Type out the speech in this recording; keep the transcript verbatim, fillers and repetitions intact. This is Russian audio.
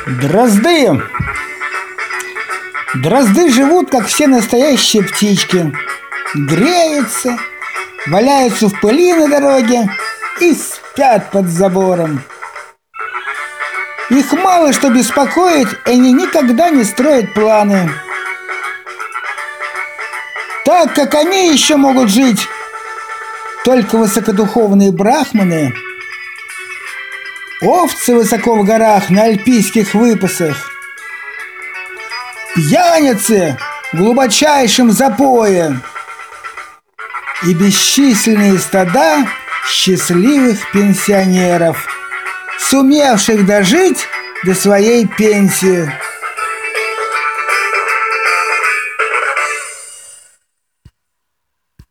Дрозды. Дрозды живут, как все настоящие птички. Греются, валяются в пыли на дороге и спят под забором. Их мало что беспокоит, и они никогда не строят планы. Так как они еще могут жить только высокодуховные брахманы, овцы высоко в горах на альпийских выпасах, пьяницы в глубочайшем запое и бесчисленные стада счастливых пенсионеров, сумевших дожить до своей пенсии.